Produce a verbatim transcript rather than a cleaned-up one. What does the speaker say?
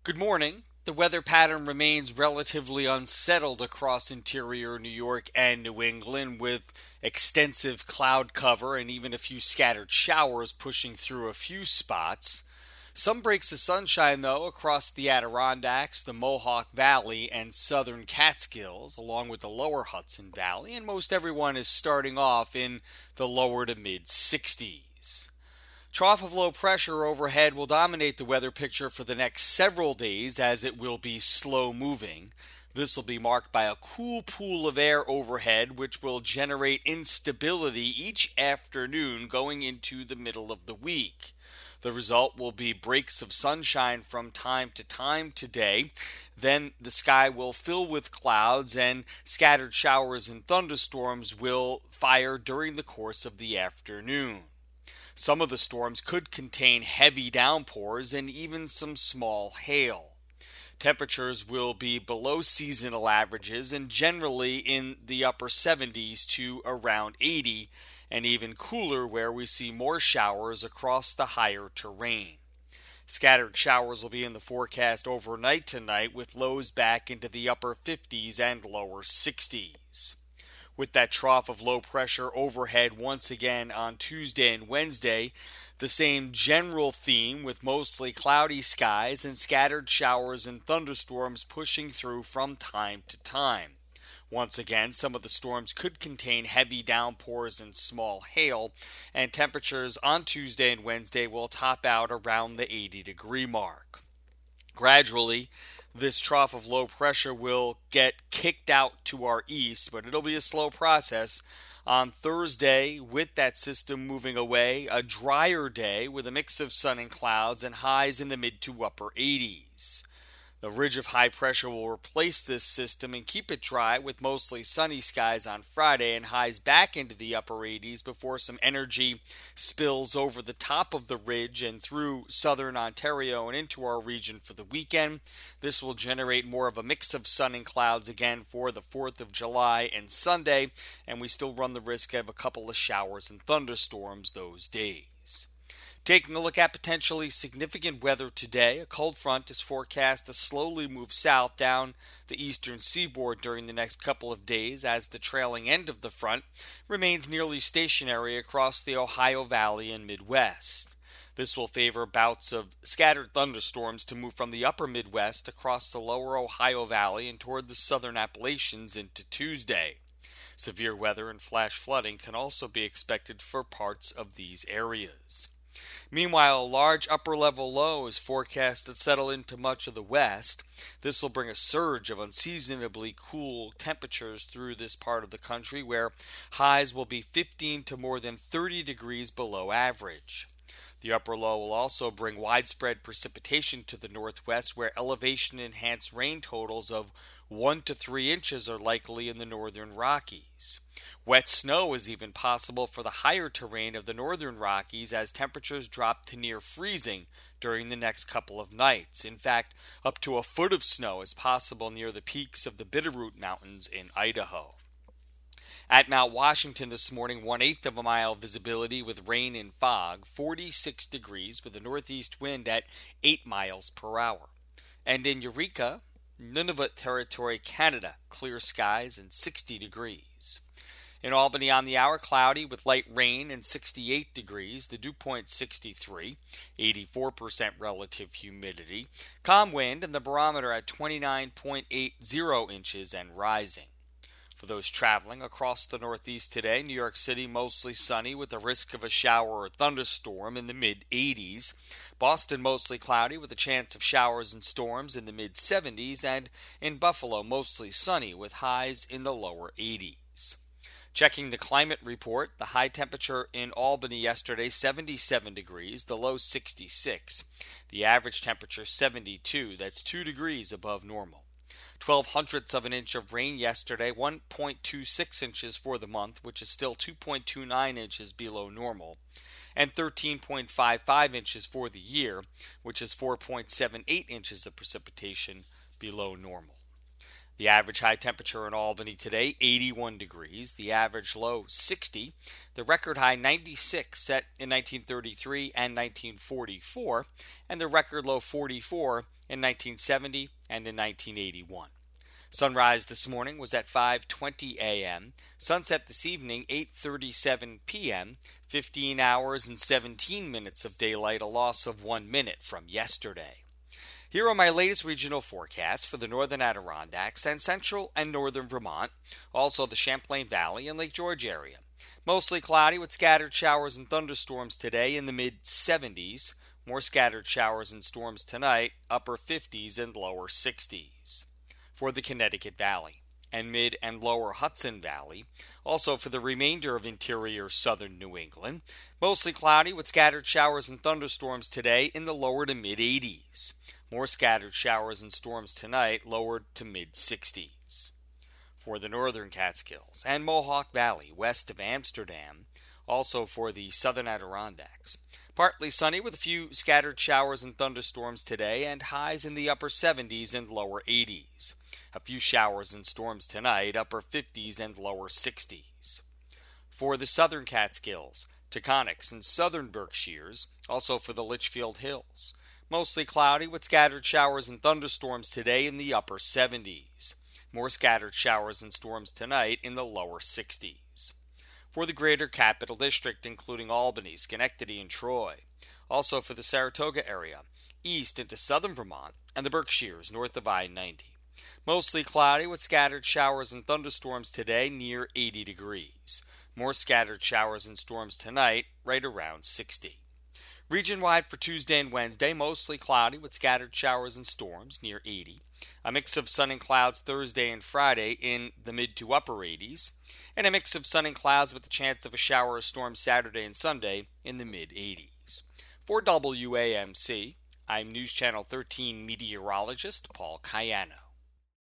Good morning. The weather pattern remains relatively unsettled across interior New York and New England, with extensive cloud cover and even a few scattered showers pushing through a few spots. Some breaks of sunshine, though, across the Adirondacks, the Mohawk Valley, and southern Catskills, along with the lower Hudson Valley, and most everyone is starting off in the lower to mid sixties. Trough of low pressure overhead will dominate the weather picture for the next several days as it will be slow moving. This will be marked by a cool pool of air overhead, which will generate instability each afternoon going into the middle of the week. The result will be breaks of sunshine from time to time today. Then the sky will fill with clouds and scattered showers and thunderstorms will fire during the course of the afternoon. Some of the storms could contain heavy downpours and even some small hail. Temperatures will be below seasonal averages and generally in the upper seventies to around eighty, and even cooler where we see more showers across the higher terrain. Scattered showers will be in the forecast overnight tonight, with lows back into the upper fifties and lower sixties. With that trough of low pressure overhead once again on Tuesday and Wednesday, the same general theme with mostly cloudy skies and scattered showers and thunderstorms pushing through from time to time. Once again, some of the storms could contain heavy downpours and small hail, and temperatures on Tuesday and Wednesday will top out around the eighty degree mark. Gradually, this trough of low pressure will get kicked out to our east, but it'll be a slow process. On Thursday, with that system moving away, a drier day with a mix of sun and clouds and highs in the mid to upper eighties. The ridge of high pressure will replace this system and keep it dry with mostly sunny skies on Friday and highs back into the upper eighties before some energy spills over the top of the ridge and through southern Ontario and into our region for the weekend. This will generate more of a mix of sun and clouds again for the fourth of July and Sunday, and we still run the risk of a couple of showers and thunderstorms those days. Taking a look at potentially significant weather today, a cold front is forecast to slowly move south down the eastern seaboard during the next couple of days as the trailing end of the front remains nearly stationary across the Ohio Valley and Midwest. This will favor bouts of scattered thunderstorms to move from the upper Midwest across the lower Ohio Valley and toward the southern Appalachians into Tuesday. Severe weather and flash flooding can also be expected for parts of these areas. Meanwhile, a large upper-level low is forecast to settle into much of the west. This will bring a surge of unseasonably cool temperatures through this part of the country, where highs will be fifteen to more than thirty degrees below average. The upper low will also bring widespread precipitation to the northwest, where elevation-enhanced rain totals of one to three inches are likely in the northern Rockies. Wet snow is even possible for the higher terrain of the northern Rockies as temperatures drop to near freezing during the next couple of nights. In fact, up to a foot of snow is possible near the peaks of the Bitterroot Mountains in Idaho. At Mount Washington this morning, one-eighth of a mile visibility with rain and fog, forty-six degrees with a northeast wind at eight miles per hour. And in Eureka, Nunavut Territory, Canada, clear skies and sixty degrees. In Albany on the hour, cloudy with light rain and sixty-eight degrees, the dew point sixty-three, eighty-four percent relative humidity, calm wind and the barometer at twenty-nine point eight zero inches and rising. For those traveling across the Northeast today, New York City mostly sunny with a risk of a shower or thunderstorm in the mid eighties. Boston mostly cloudy with a chance of showers and storms in the mid seventies, and in Buffalo mostly sunny with highs in the lower eighties. Checking the climate report, the high temperature in Albany yesterday, seventy-seven degrees, the low sixty-six. The average temperature seventy-two, that's two degrees above normal. twelve hundredths of an inch of rain yesterday, one point two six inches for the month, which is still two point two nine inches below normal, and thirteen point five five inches for the year, which is four point seven eight inches of precipitation below normal. The average high temperature in Albany today, eighty-one degrees. The average low, sixty. The record high, ninety-six, set in nineteen thirty-three and nineteen forty-four. And the record low, forty-four, in nineteen seventy and in nineteen eighty-one. Sunrise this morning was at five twenty a.m., sunset this evening eight thirty-seven p.m., fifteen hours and seventeen minutes of daylight, a loss of one minute from yesterday. Here are my latest regional forecasts for the northern Adirondacks and central and northern Vermont, also the Champlain Valley and Lake George area. Mostly cloudy with scattered showers and thunderstorms today in the mid seventies. More scattered showers and storms tonight, upper fifties and lower sixties. For the Connecticut Valley and mid and lower Hudson Valley, also for the remainder of interior southern New England, mostly cloudy with scattered showers and thunderstorms today in the lower to mid eighties. More scattered showers and storms tonight, lowered to mid sixties. For the northern Catskills and Mohawk Valley west of Amsterdam, also for the southern Adirondacks, partly sunny with a few scattered showers and thunderstorms today and highs in the upper seventies and lower eighties. A few showers and storms tonight, upper fifties and lower sixties. For the southern Catskills, Taconics, and southern Berkshires, also for the Litchfield Hills, mostly cloudy with scattered showers and thunderstorms today in the upper seventies. More scattered showers and storms tonight in the lower sixties. For the greater Capital District, including Albany, Schenectady, and Troy, also for the Saratoga area, east into southern Vermont, and the Berkshires north of I ninety. Mostly cloudy with scattered showers and thunderstorms today near eighty degrees. More scattered showers and storms tonight, right around sixty. Region-wide for Tuesday and Wednesday, mostly cloudy with scattered showers and storms near eighty. A mix of sun and clouds Thursday and Friday in the mid to upper eighties. And a mix of sun and clouds with the chance of a shower or storm Saturday and Sunday in the mid eighties. For W A M C, I'm News Channel thirteen meteorologist Paul Cayano.